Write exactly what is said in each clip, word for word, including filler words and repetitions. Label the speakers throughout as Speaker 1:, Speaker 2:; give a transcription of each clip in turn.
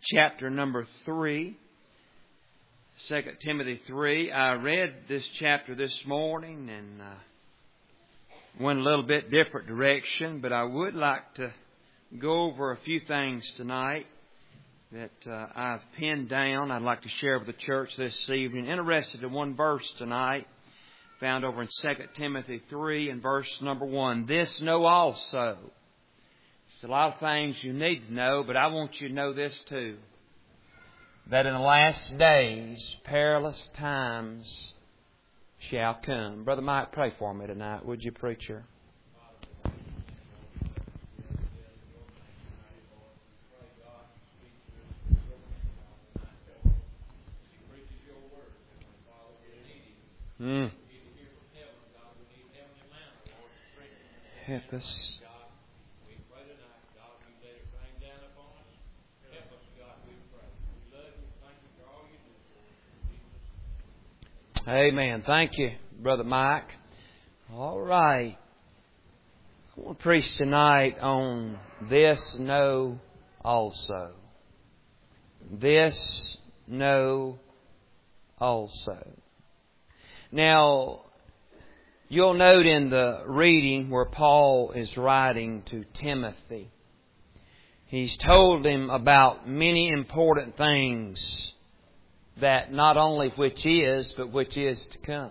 Speaker 1: chapter number three. Second Timothy three. I read this chapter this morning and uh, went a little bit different direction, but I would like to go over a few things tonight that uh, I've pinned down. I'd like to share with the church this evening. Interested in one verse tonight, found over in Second Timothy three and verse number one. This know also. It's a lot of things you need to know, but I want you to know this too. That in the last days, perilous times shall come. Brother Mike, pray for me tonight, would you, preacher? Mm. Help us. Amen. Thank you, Brother Mike. All right. I want to preach tonight on this know also. This know also. Now, you'll note in the reading where Paul is writing to Timothy, he's told him about many important things that not only which is, but which is to come.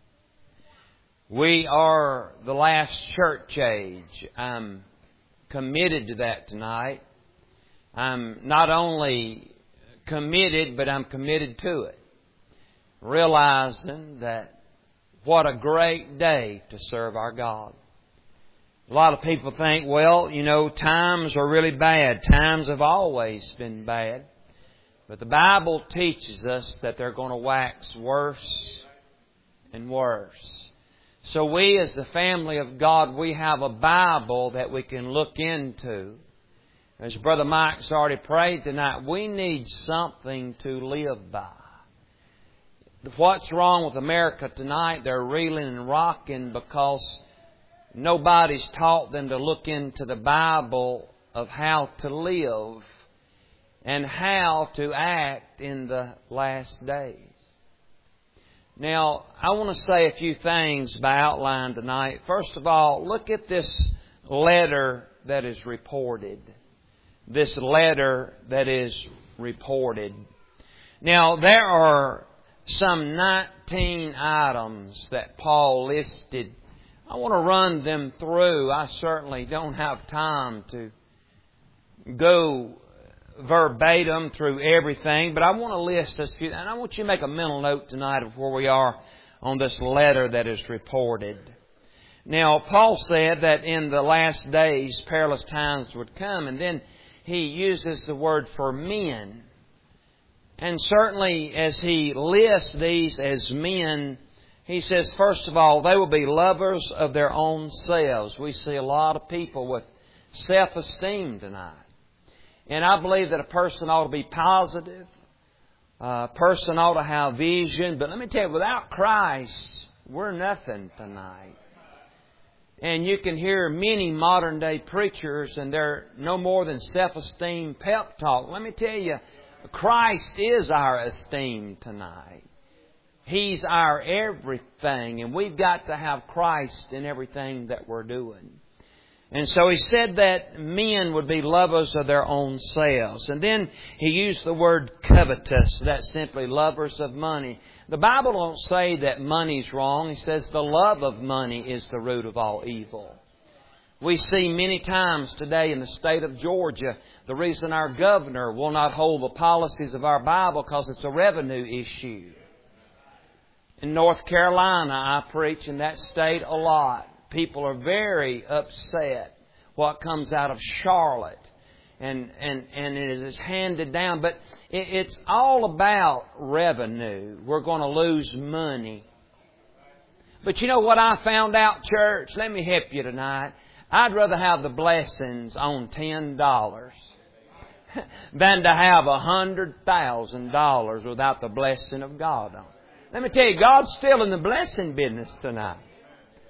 Speaker 1: We are the last church age. I'm committed to that tonight. I'm not only committed, but I'm committed to it. Realizing that what a great day to serve our God. A lot of people think, well, you know, times are really bad. Times have always been bad. But the Bible teaches us that they're going to wax worse and worse. So we as the family of God, we have a Bible that we can look into. As Brother Mike's already prayed tonight, we need something to live by. What's wrong with America tonight? They're reeling and rocking because nobody's taught them to look into the Bible of how to live and how to act in the last days. Now, I want to say a few things by outline tonight. First of all, look at this letter that is reported. This letter that is reported. Now, there are some nineteen items that Paul listed. I want to run them through. I certainly don't have time to go verbatim through everything, but I want to list this few, and I want you to make a mental note tonight of where we are on this letter that is reported. Now, Paul said that in the last days perilous times would come, and then he uses the word for men. And certainly as he lists these as men, he says, first of all, they will be lovers of their own selves. We see a lot of people with self-esteem tonight. And I believe that a person ought to be positive. A person ought to have vision. But let me tell you, without Christ, we're nothing tonight. And you can hear many modern day preachers and they're no more than self-esteem pep talk. Let me tell you, Christ is our esteem tonight. He's our everything. And we've got to have Christ in everything that we're doing. And so he said that men would be lovers of their own selves. And then he used the word covetous. That's simply lovers of money. The Bible don't say that money's wrong. He says the love of money is the root of all evil. We see many times today in the state of Georgia, the reason our governor will not hold the policies of our Bible because it's a revenue issue. In North Carolina, I preach in that state a lot. People are very upset what comes out of Charlotte. And, and, and it is handed down. But it, it's all about revenue. We're going to lose money. But you know what I found out, church? Let me help you tonight. I'd rather have the blessings on ten dollars than to have a hundred thousand dollars without the blessing of God on. Let me tell you, God's still in the blessing business tonight.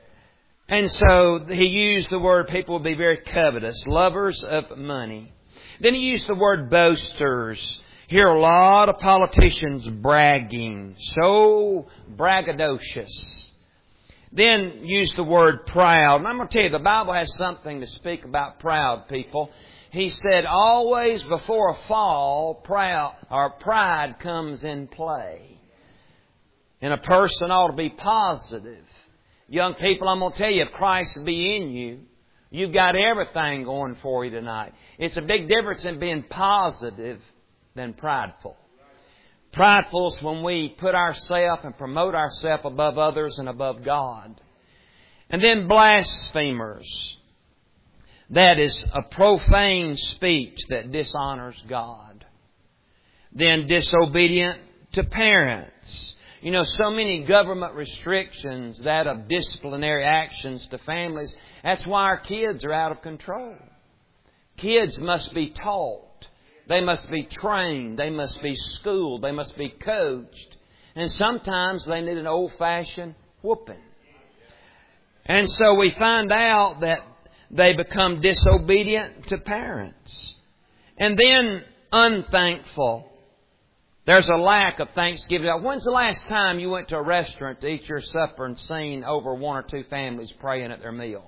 Speaker 1: And so he used the word people will be very covetous, lovers of money. Then he used the word boasters. Hear a lot of politicians bragging, so braggadocious. Then use the word proud. And I'm going to tell you, the Bible has something to speak about proud people. He said, always before a fall, proud or pride comes in play. And a person ought to be positive. Young people, I'm going to tell you, if Christ be in you, you've got everything going for you tonight. It's a big difference in being positive than prideful. Prideful is when we put ourselves and promote ourselves above others and above God. And then blasphemers. That is a profane speech that dishonors God. Then disobedient to parents. You know, so many government restrictions that of disciplinary actions to families. That's why our kids are out of control. Kids must be taught. They must be trained. They must be schooled. They must be coached. And sometimes they need an old-fashioned whooping. And so we find out that they become disobedient to parents. And then unthankful. There's a lack of thanksgiving. When's the last time you went to a restaurant to eat your supper and seen over one or two families praying at their meal?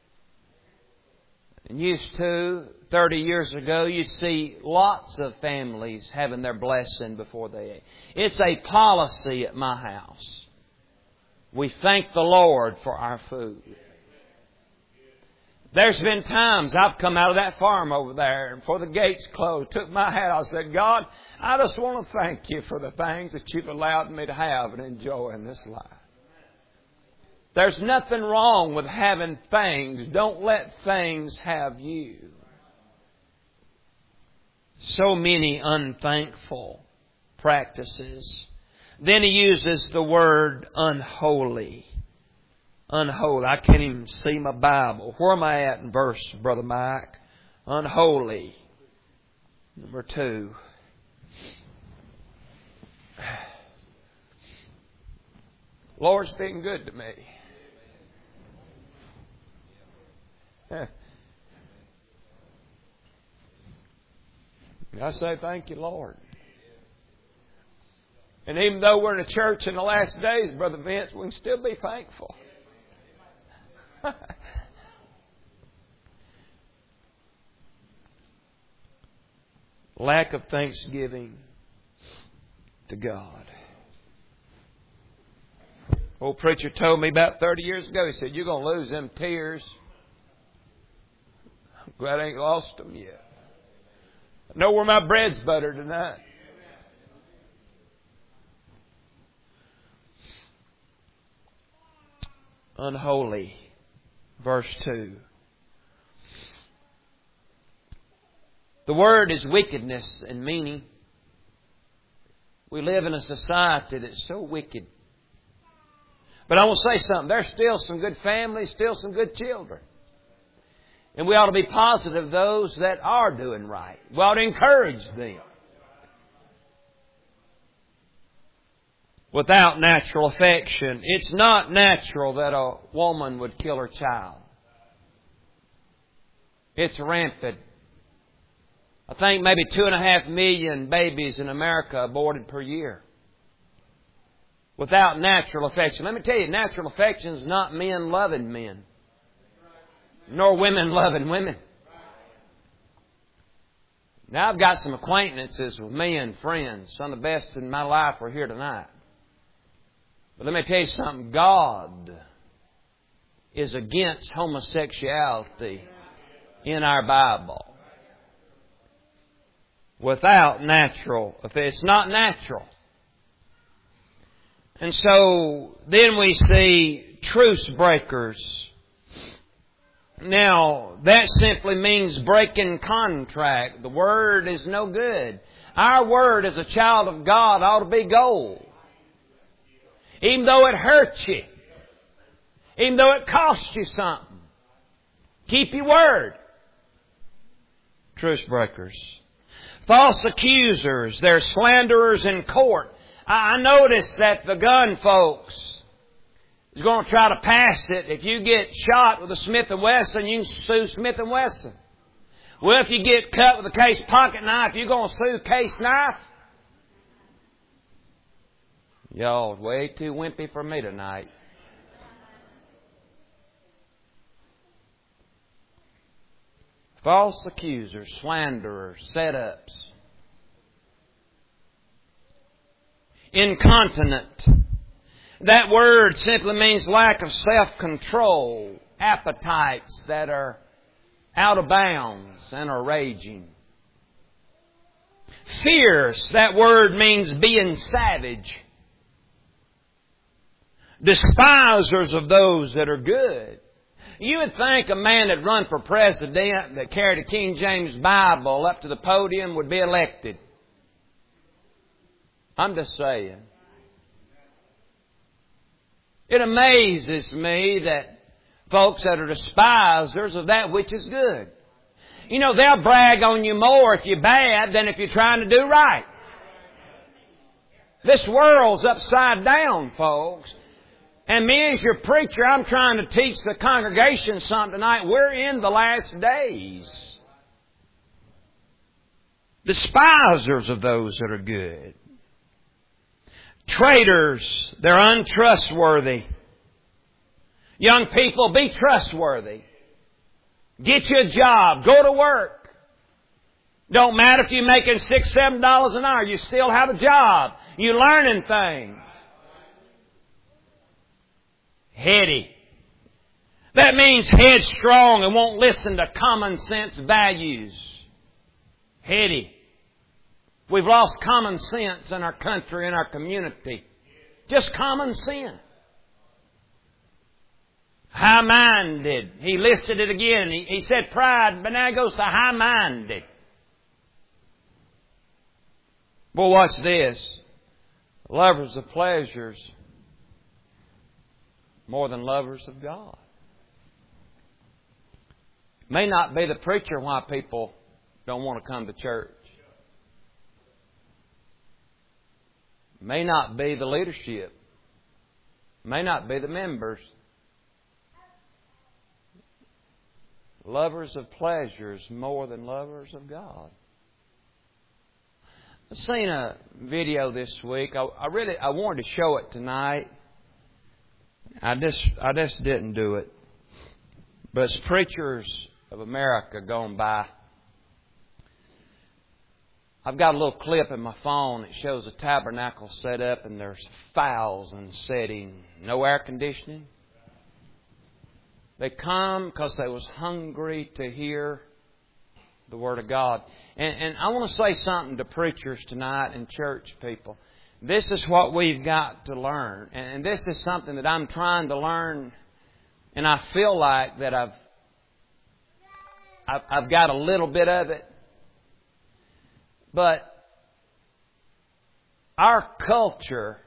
Speaker 1: And used to, thirty years ago, you'd see lots of families having their blessing before they ate. It's a policy at my house. We thank the Lord for our food. There's been times I've come out of that farm over there and before the gates closed, took my hat off and said, God, I just want to thank you for the things that you've allowed me to have and enjoy in this life. There's nothing wrong with having things. Don't let things have you. So many unthankful practices. Then he uses the word unholy. Unholy. I can't even see my Bible. Where am I at in verse, Brother Mike? Unholy. Number two. Lord's been good to me. I say thank you, Lord. And even though we're in a church in the last days, Brother Vince, we can still be thankful. Lack of thanksgiving to God. Old preacher told me about thirty years ago, he said, you're going to lose them tears. I'm glad I ain't lost them yet. I know where my bread's buttered tonight. Unholy. Verse two. The word is wickedness in meaning. We live in a society that's so wicked. But I will say something. There's still some good families, still some good children. And we ought to be positive of those that are doing right. We ought to encourage them. Without natural affection. It's not natural that a woman would kill her child. It's rampant. I think maybe two and a half million babies in America aborted per year. Without natural affection. Let me tell you, natural affection is not men loving men. Nor women loving women. Now I've got some acquaintances with men, friends. Some of the best in my life are here tonight. But let me tell you something. God is against homosexuality in our Bible. Without natural affection. It's not natural. And so then we see truce breakers. Now, that simply means breaking contract. The word is no good. Our word as a child of God ought to be gold. Even though it hurts you. Even though it costs you something. Keep your word. Truce breakers. False accusers. They're slanderers in court. I noticed that the gun folks is going to try to pass it. If you get shot with a Smith and Wesson, you can sue Smith and Wesson. Well, if you get cut with a case pocket knife, you're going to sue case knife? Y'all way too wimpy for me tonight. False accusers, slanderers, setups. Incontinent. That word simply means lack of self-control. Appetites that are out of bounds and are raging. Fierce. That word means being savage. Despisers of those that are good. You would think a man that run for president that carried a King James Bible up to the podium would be elected. I'm just saying. It amazes me that folks that are despisers of that which is good. You know, they'll brag on you more if you're bad than if you're trying to do right. This world's upside down, folks. And me as your preacher, I'm trying to teach the congregation something tonight. We're in the last days. Despisers of those that are good. Traitors, they're untrustworthy. Young people, be trustworthy. Get you a job. Go to work. Don't matter if you're making six, seven dollars an hour. You still have a job. You're learning things. Heady. That means headstrong and won't listen to common sense values. Heady. We've lost common sense in our country, in our community. Just common sense. High-minded. He listed it again. He, he said pride, but now it goes to high-minded. Well, watch this. Lovers of pleasures more than lovers of God. It may not be the preacher why people don't want to come to church. It may not be the leadership. It may not be the members. Lovers of pleasures more than lovers of God. I've seen a video this week. I, I really I wanted to show it tonight. I just I just didn't do it. But it's preachers of America going by. I've got a little clip in my phone that shows a tabernacle set up and there's thousands sitting, no air conditioning. They come because they was hungry to hear the Word of God. And, and I want to say something to preachers tonight and church people. This is what we've got to learn. And this is something that I'm trying to learn. And I feel like that I've, I've, I've got a little bit of it. But our culture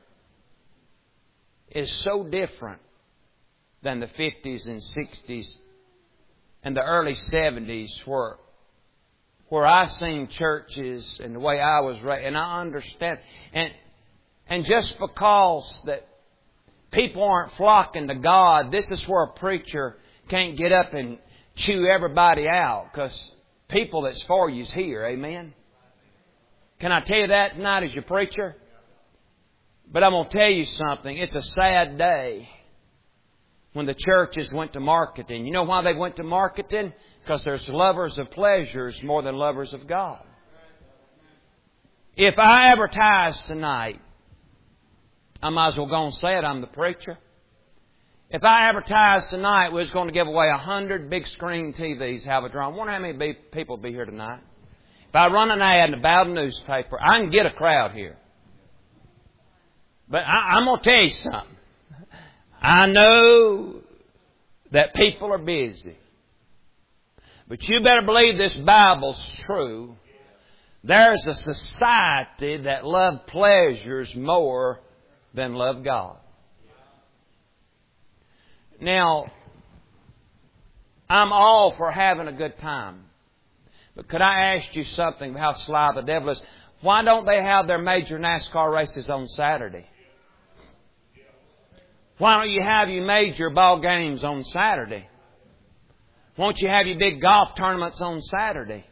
Speaker 1: is so different than the fifties and sixties and the early seventies where where I seen churches and the way I was raised, and I understand. And and just because that people aren't flocking to God, this is where a preacher can't get up and chew everybody out because people that's for you is here. Amen? Can I tell you that tonight as your preacher? But I'm going to tell you something. It's a sad day when the churches went to marketing. You know why they went to marketing? Because there's lovers of pleasures more than lovers of God. If I advertise tonight, I might as well go and say it, I'm the preacher. If I advertise tonight, we was going to give away a hundred big screen T Vs, have a draw. I wonder how many be, people will be here tonight. If I run an ad in the Bowden newspaper, I can get a crowd here. But I, I'm going to tell you something. I know that people are busy. But you better believe this Bible's true. There's a society that love pleasures more than love God. Now, I'm all for having a good time. But could I ask you something, how sly the devil is? Why don't they have their major NASCAR races on Saturday? Why don't you have your major ball games on Saturday? Won't you have your big golf tournaments on Saturday?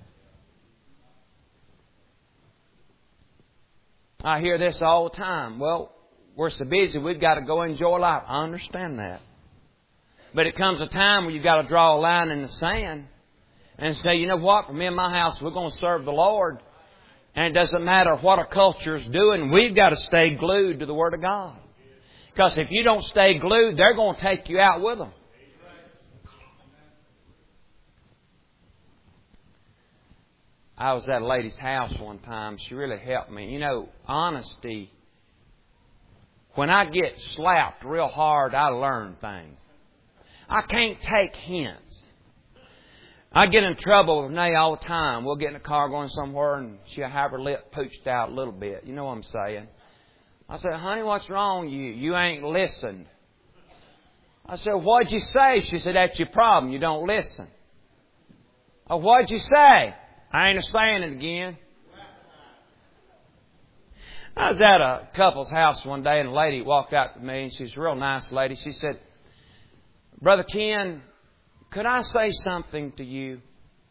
Speaker 1: I hear this all the time. Well, we're so busy, we've got to go enjoy life. I understand that. But it comes a time where you've got to draw a line in the sand and say, you know what, for me and my house, we're going to serve the Lord. And it doesn't matter what our culture's doing, we've got to stay glued to the Word of God. Because if you don't stay glued, they're going to take you out with them. I was at a lady's house one time. She really helped me. You know, honesty. When I get slapped real hard, I learn things. I can't take hints. I get in trouble with Nay all the time. We'll get in a car going somewhere and she'll have her lip pooched out a little bit. You know what I'm saying? I said, honey, what's wrong with you? You ain't listened. I said, what'd you say? She said, that's your problem. You don't listen. Oh, what'd you say? I ain't saying it again. I was at a couple's house one day and a lady walked out to me and she's a real nice lady. She said, Brother Ken, could I say something to you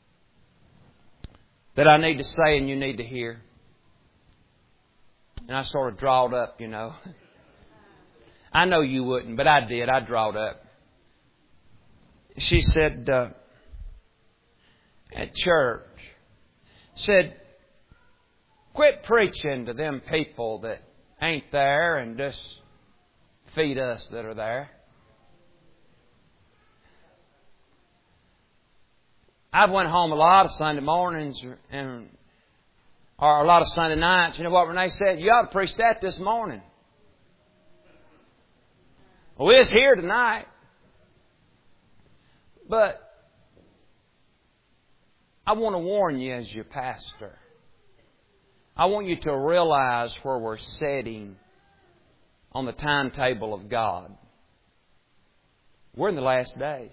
Speaker 1: that I need to say and you need to hear? And I sort of drawed up, you know. I know you wouldn't, but I did. I drawed up. She said, uh, at church, said, quit preaching to them people that ain't there and just feed us that are there. I've went home a lot of Sunday mornings and or a lot of Sunday nights. You know what Renee said? You ought to preach that this morning. Well, it's here tonight. But I want to warn you as your pastor. I want you to realize where we're sitting on the timetable of God. We're in the last days.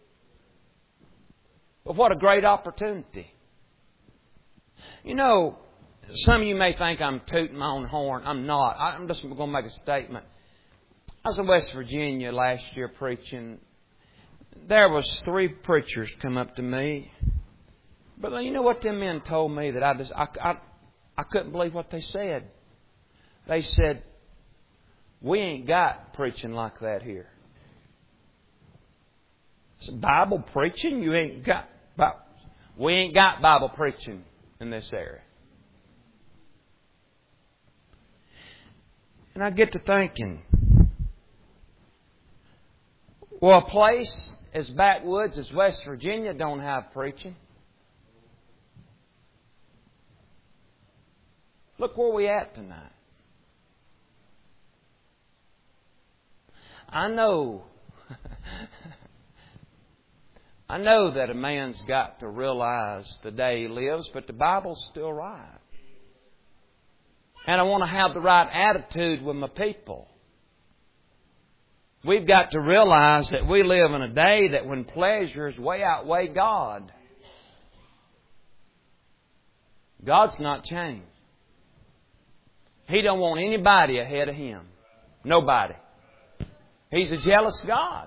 Speaker 1: But what a great opportunity. You know, some of you may think I'm tooting my own horn. I'm not. I'm just going to make a statement. I was in West Virginia last year preaching. There was three preachers come up to me. But you know what them men told me that I just I, I, I couldn't believe what they said. They said, we ain't got preaching like that here. I said, Bible preaching? You ain't got Bible. We ain't got Bible preaching in this area. And I get to thinking, well, a place as backwoods as West Virginia don't have preaching. Look where we at tonight. I know, I know that a man's got to realize the day he lives, but the Bible's still right. And I want to have the right attitude with my people. We've got to realize that we live in a day that when pleasures way outweigh God. God's not changed. He don't want anybody ahead of Him. Nobody. He's a jealous God.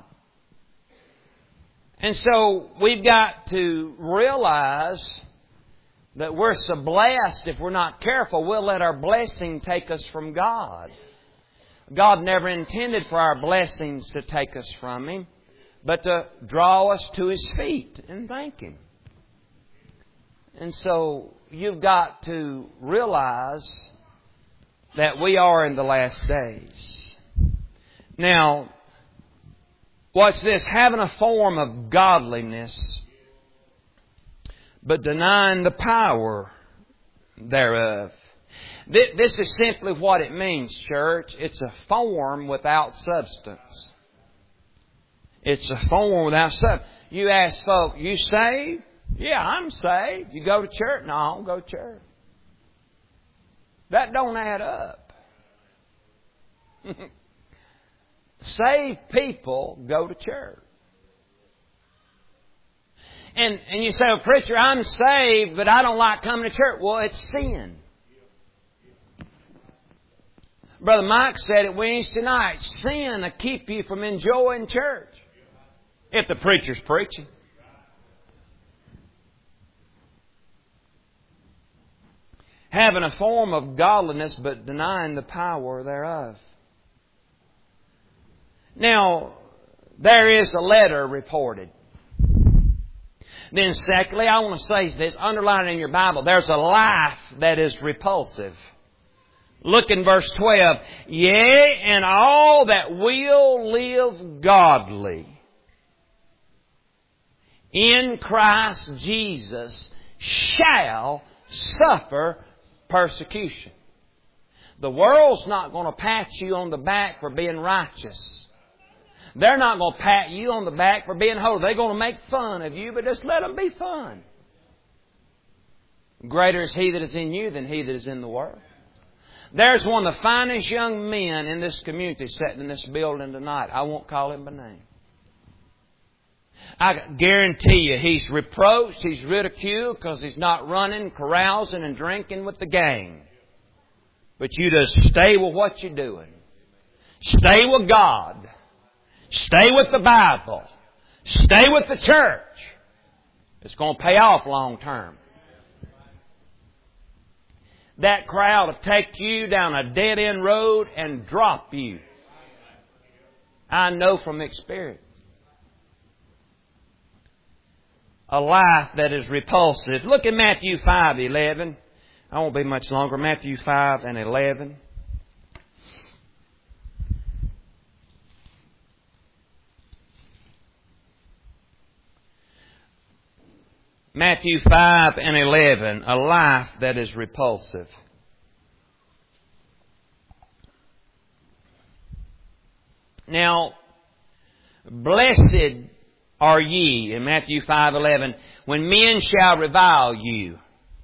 Speaker 1: And so we've got to realize that we're so blessed, if we're not careful, we'll let our blessing take us from God. God never intended for our blessings to take us from Him, but to draw us to His feet and thank Him. And so you've got to realize that we are in the last days. Now, watch this. Having a form of godliness, but denying the power thereof. This is simply what it means, church. It's a form without substance. It's a form without substance. You ask folk, you saved? Yeah, I'm saved. You go to church? No, I don't go to church. That don't add up. Saved people go to church. And and you say, well, preacher, I'm saved, but I don't like coming to church. Well, it's sin. Brother Mike said it Wednesday night. Sin will keep you from enjoying church. If the preacher's preaching. having a form of godliness but denying the power thereof. Now, there is a letter reported. Then secondly, I want to say this, underline in your Bible, there's a life that is repulsive. Look in verse twelve. Yea, and all that will live godly in Christ Jesus shall suffer persecution. The world's not going to pat you on the back for being righteous. They're not going to pat you on the back for being holy. They're going to make fun of you, but just let them be fun. Greater is He that is in you than he that is in the world. There's one of the finest young men in this community sitting in this building tonight. I won't call him by name. I guarantee you he's reproached, he's ridiculed because he's not running, carousing and drinking with the gang. But you just stay with what you're doing. Stay with God. Stay with the Bible. Stay with the church. It's going to pay off long term. That crowd will take you down a dead-end road and drop you. I know from experience. A life that is repulsive. Look at Matthew five eleven. I won't be much longer. Matthew five and eleven. Matthew five and eleven, a life that is repulsive. Now, blessed are ye, in Matthew five eleven, when men shall revile you,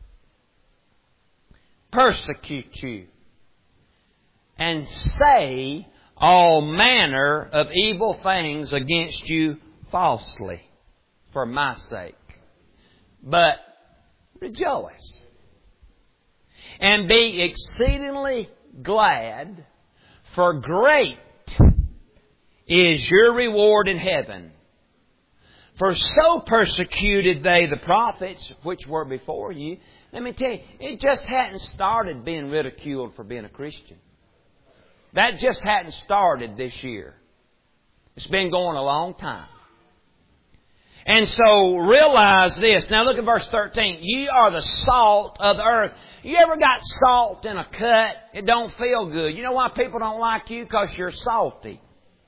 Speaker 1: persecute you, and say all manner of evil things against you falsely, for my sake. But rejoice and be exceedingly glad, for great is your reward in heaven. For so persecuted they the prophets which were before you. Let me tell you, it just hadn't started being ridiculed for being a Christian. That just hadn't started this year. It's been going a long time. And so realize this. Now look at verse thirteen. Ye are the salt of the earth. You ever got salt in a cut? It don't feel good. You know why people don't like you? Because you're salty.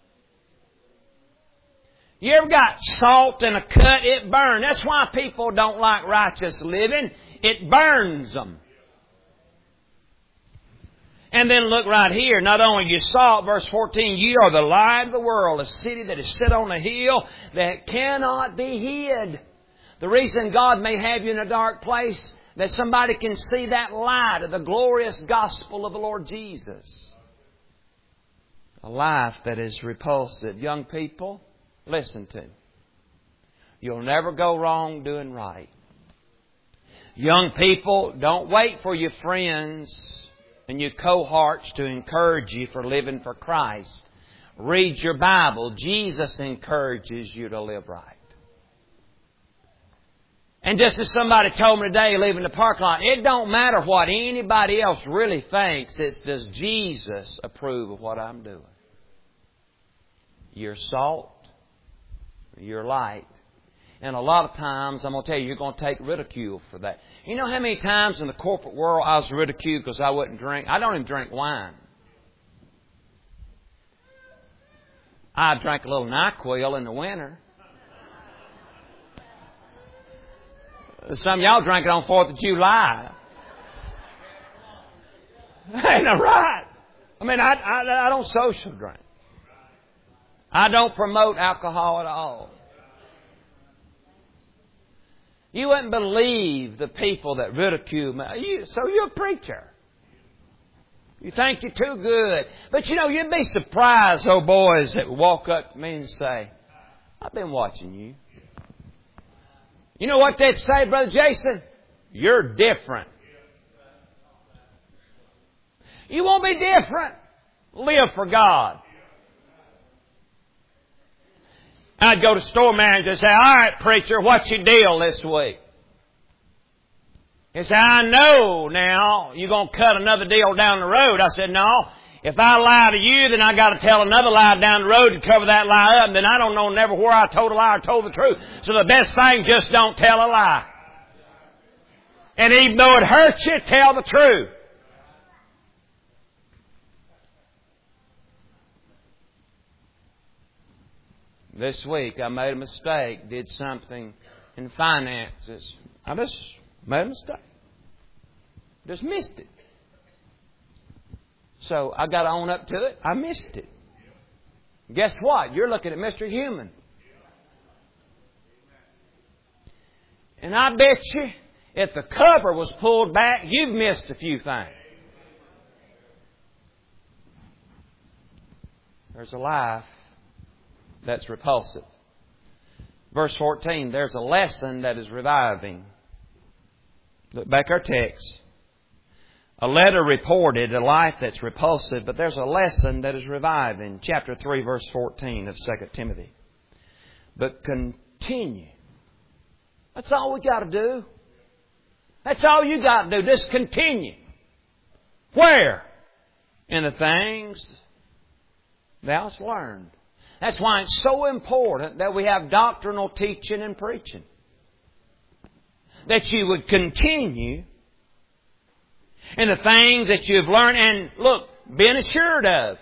Speaker 1: You ever got salt in a cut? It burns. That's why people don't like righteous living. It burns them. And then look right here. Not only you salt, verse fourteen, ye are the light of the world, a city that is set on a hill that cannot be hid. The reason God may have you in a dark place, that somebody can see that light of the glorious gospel of the Lord Jesus. A life that is repulsive. Young people, listen to me. You'll never go wrong doing right. Young people, don't wait for your friends and your cohorts to encourage you for living for Christ. Read your Bible. Jesus encourages you to live right. And just as somebody told me today leaving the parking lot, it don't matter what anybody else really thinks. It's does Jesus approve of what I'm doing? You're salt. You're light. And a lot of times, I'm going to tell you, you're going to take ridicule for that. You know how many times in the corporate world I was ridiculed because I wouldn't drink? I don't even drink wine. I drank a little NyQuil in the winter. Some of y'all drank it on fourth of July. Ain't that right? I mean, I, I, I don't social drink. I don't promote alcohol at all. You wouldn't believe the people that ridicule me. You, so you're a preacher. You think you're too good. But you know, you'd be surprised, oh boys, that walk up to me and say, I've been watching you. You know what they'd say, Brother Jason? You're different. You won't be different. Live for God. I'd go to store manager and say, all right, preacher, what's your deal this week? He said, I know now you're going to cut another deal down the road. I said, no. If I lie to you, then I got to tell another lie down the road to cover that lie up. And then I don't know never where I told a lie or told the truth. So the best thing, just don't tell a lie. And even though it hurts you, tell the truth. This week I made a mistake, did something in finances. I just made a mistake. Just missed it. So I got to own up to it. I missed it. Guess what? You're looking at Mister Human. And I bet you, if the cover was pulled back, you've missed a few things. There's a life that's repulsive. Verse fourteen, there's a lesson that is reviving. Look back our text. A letter reported a life that's repulsive, but there's a lesson that is reviving. Chapter three, verse fourteen of Second Timothy. But continue. That's all we got to do. That's all you got to do. Just continue. Where? In the things thou hast learned. That's why it's so important that we have doctrinal teaching and preaching. That you would continue in the things that you've learned and, look, been assured of.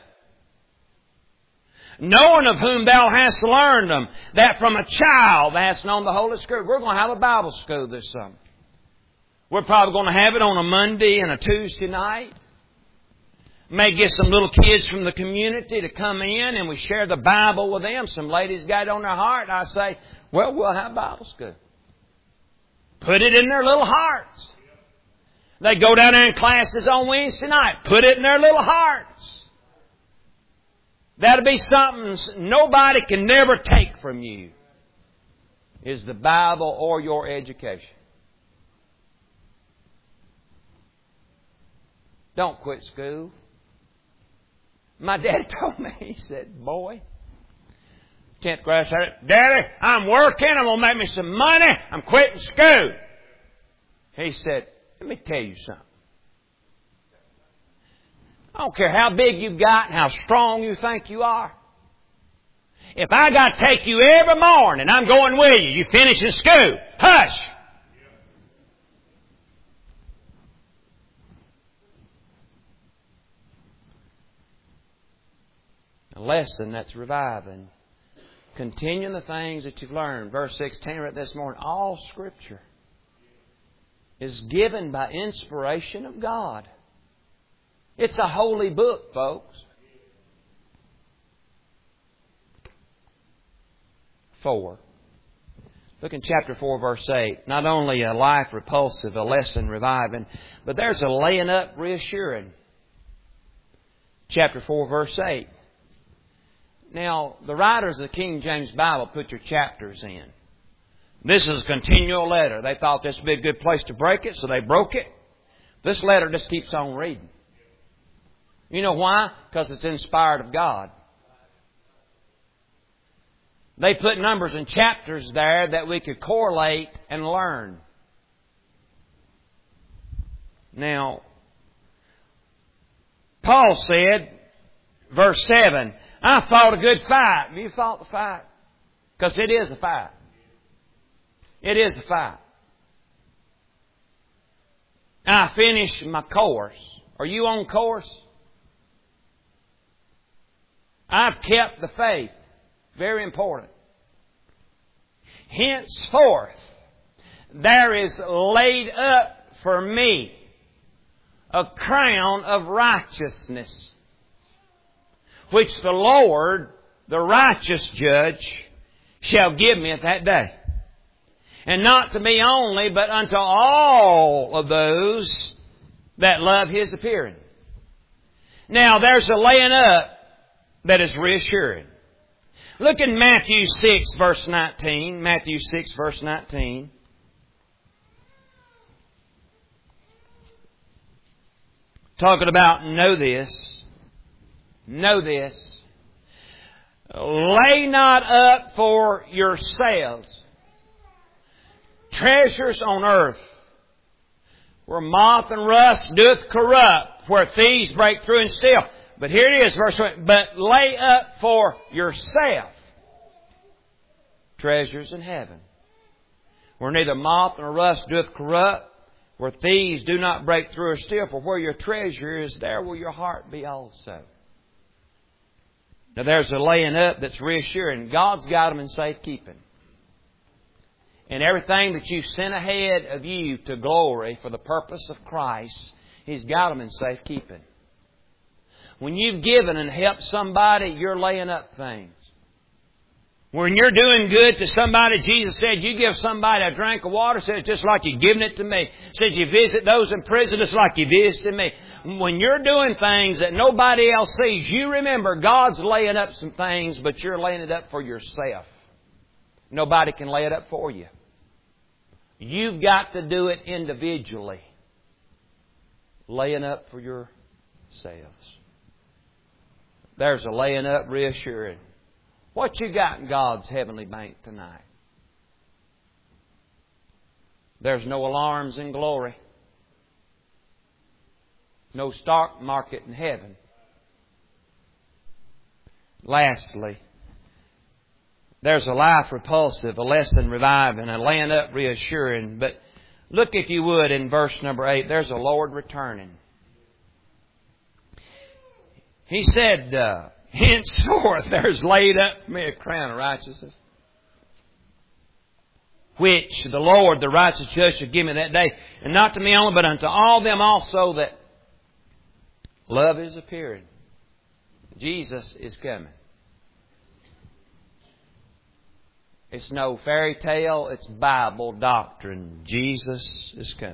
Speaker 1: Knowing of whom thou hast learned them, that from a child thou hast known the Holy Scripture. We're going to have a Bible school this summer. We're probably going to have it on a Monday and a Tuesday night. May get some little kids from the community to come in and we share the Bible with them. Some ladies got it on their heart. I say, well, we'll have Bible school. Put it in their little hearts. They go down there in classes on Wednesday night. Put it in their little hearts. That'll be something nobody can never take from you, is the Bible or your education. Don't quit school. My dad told me, he said, boy, tenth grade, said, Daddy, I'm working, I'm going to make me some money, I'm quitting school. He said, let me tell you something. I don't care how big you've got and how strong you think you are. If I got to take you every morning, I'm going with you. You finish in school. Hush! A lesson that's reviving. Continuing the things that you've learned. Verse sixteen, read this morning. All Scripture is given by inspiration of God. It's a holy book, folks. Four. Look in chapter four, verse eight. Not only a life repulsive, a lesson reviving, but there's a laying up reassuring. Chapter four, verse eight. Now, the writers of the King James Bible put your chapters in. This is a continual letter. They thought this would be a good place to break it, so they broke it. This letter just keeps on reading. You know why? Because it's inspired of God. They put numbers and chapters there that we could correlate and learn. Now, Paul said, verse seven, I fought a good fight. Have you fought the fight? Because it is a fight. It is a fight. I finished my course. Are you on course? I've kept the faith. Very important. Henceforth, there is laid up for me a crown of righteousness, which the Lord, the righteous judge, shall give me at that day. And not to me only, but unto all of those that love His appearing. Now, there's a laying up that is reassuring. Look in Matthew six, verse nineteen. Matthew six, verse nineteen. Talking about know this. Know this. Lay not up for yourselves treasures on earth, where moth and rust doth corrupt, where thieves break through and steal. But here it is, verse one. But lay up for yourself treasures in heaven, where neither moth nor rust doth corrupt, where thieves do not break through or steal. For where your treasure is, there will your heart be also. Now there's a laying up that's reassuring. God's got them in safekeeping. And everything that you've sent ahead of you to glory for the purpose of Christ, He's got them in safekeeping. When you've given and helped somebody, you're laying up things. When you're doing good to somebody, Jesus said, you give somebody a drink of water, said, it's just like you're giving it to me. Said, you visit those in prison, it's like you visited me. When you're doing things that nobody else sees, you remember God's laying up some things, but you're laying it up for yourself. Nobody can lay it up for you. You've got to do it individually. Laying up for yourselves. There's a laying up reassuring. What you got in God's heavenly bank tonight? There's no alarms in glory. No stock market in heaven. Lastly, there's a life repulsive, a lesson reviving, a laying up reassuring. But look, if you would, in verse number eight, there's a Lord returning. He said, uh, henceforth there's laid up for me a crown of righteousness, which the Lord, the righteous judge, shall give me that day. And not to me only, but unto all them also that love is appearing. Jesus is coming. It's no fairy tale, it's Bible doctrine. Jesus is coming.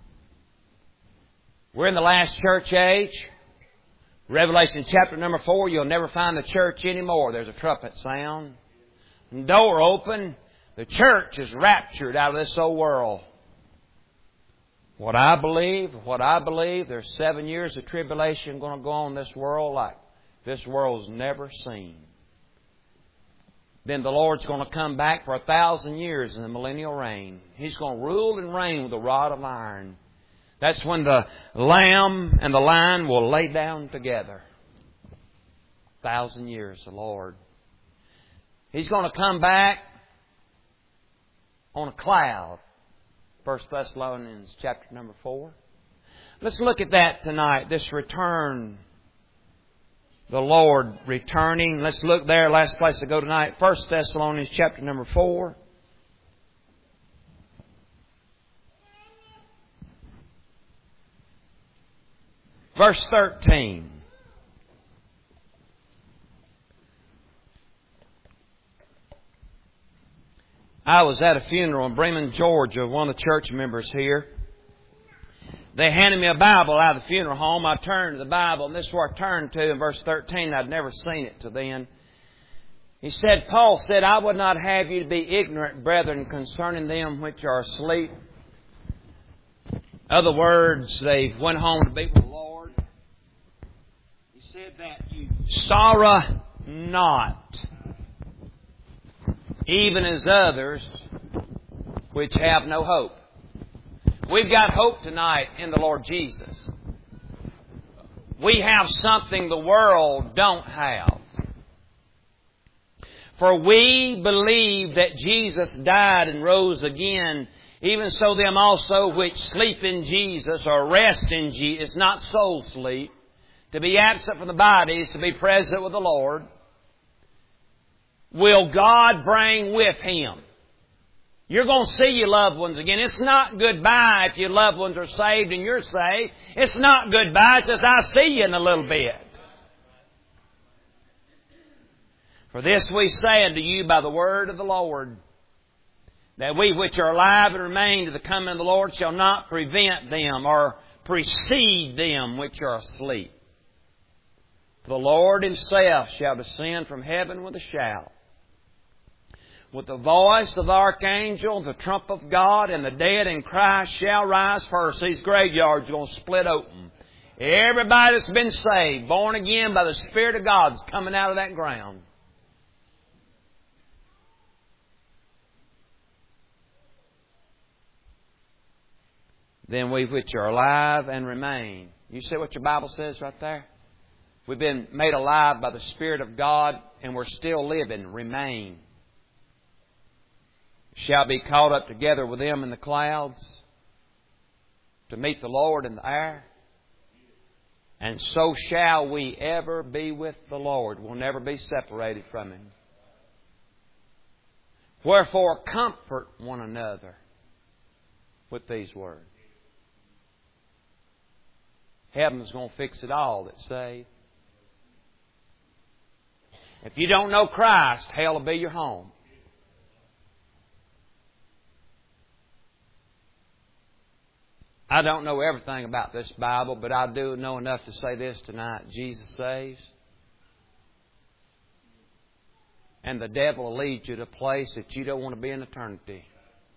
Speaker 1: We're in the last church age. Revelation chapter number four, you'll never find the church anymore. There's a trumpet sound. The door open. The church is raptured out of this old world. What I believe, what I believe, there's seven years of tribulation going to go on in this world like this world's never seen. Then the Lord's going to come back for a thousand years in the millennial reign. He's going to rule and reign with a rod of iron. That's when the lamb and the lion will lay down together. A thousand years, the Lord. He's going to come back on a cloud. First Thessalonians chapter number four. Let's look at that tonight. This return. The Lord returning. Let's look there. Last place to go tonight. First Thessalonians chapter number four. Verse thirteen. I was at a funeral in Bremen, Georgia, one of the church members here. They handed me a Bible out of the funeral home. I turned to the Bible, and this is where I turned to in verse thirteen. I'd never seen it till then. He said, Paul said, I would not have you to be ignorant, brethren, concerning them which are asleep. Other words, they went home to be with the Lord. He said that you sorrow not, even as others which have no hope. We've got hope tonight in the Lord Jesus. We have something the world don't have. For we believe that Jesus died and rose again. Even so them also which sleep in Jesus or rest in Jesus, it's not soul sleep. To be absent from the body is to be present with the Lord. Will God bring with Him? You're going to see your loved ones again. It's not goodbye if your loved ones are saved and you're saved. It's not goodbye. It's just, I'll see you in a little bit. For this we say unto you by the word of the Lord, that we which are alive and remain to the coming of the Lord shall not prevent them or precede them which are asleep. For the Lord Himself shall descend from heaven with a shout, with the voice of the archangel, the trump of God, and the dead in Christ shall rise first. These graveyards are going to split open. Everybody that's been saved, born again by the Spirit of God, is coming out of that ground. Then we which are alive and remain. You see what your Bible says right there? We've been made alive by the Spirit of God, and we're still living. Remain. Shall be caught up together with them in the clouds to meet the Lord in the air. And so shall we ever be with the Lord. We'll never be separated from Him. Wherefore comfort one another with these words. Heaven's going to fix it all that's saved. If you don't know Christ, hell will be your home. I don't know everything about this Bible, but I do know enough to say this tonight. Jesus saves. And the devil will lead you to a place that you don't want to be in eternity.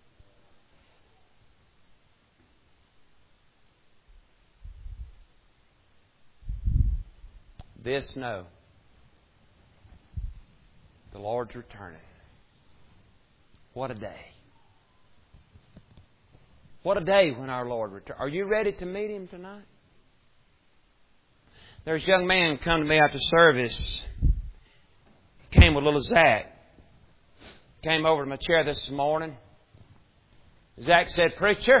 Speaker 1: This know. The Lord's returning. What a day. What a day when our Lord returns. Are you ready to meet Him tonight? There's a young man come to me after service. He came with little Zach. Came over to my chair this morning. Zach said, "Preacher,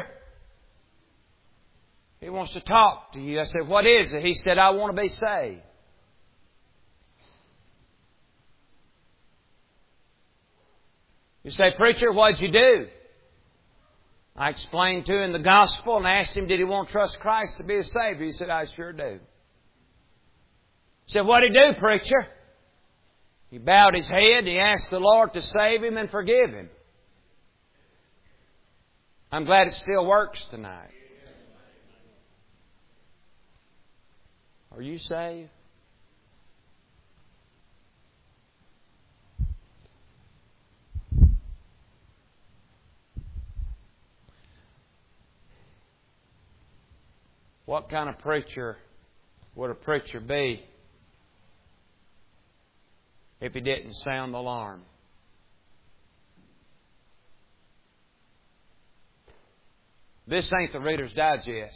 Speaker 1: he wants to talk to you." I said, "What is it?" He said, "I want to be saved." You say, "Preacher, what'd you do?" I explained to him the gospel and asked him, did he want to trust Christ to be his Savior? He said, "I sure do." I said, "What'd he do, preacher?" He bowed his head. He asked the Lord to save him and forgive him. I'm glad it still works tonight. Are you saved? What kind of preacher would a preacher be if he didn't sound the alarm? This ain't the Reader's Digest.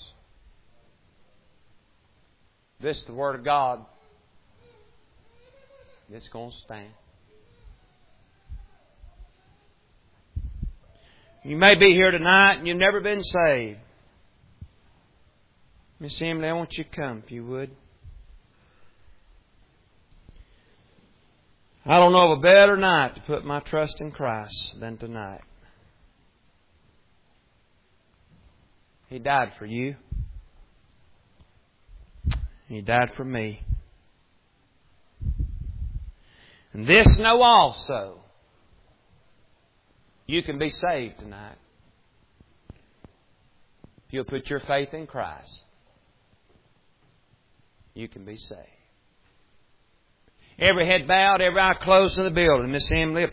Speaker 1: This is the Word of God. It's going to stand. You may be here tonight and you've never been saved. Miss Emily, I want you to come, if you would. I don't know of a better night to put my trust in Christ than tonight. He died for you. He died for me. And this know also, you can be saved tonight. If you'll put your faith in Christ, you can be saved. Every head bowed, every eye closed in the building. Miss Emily,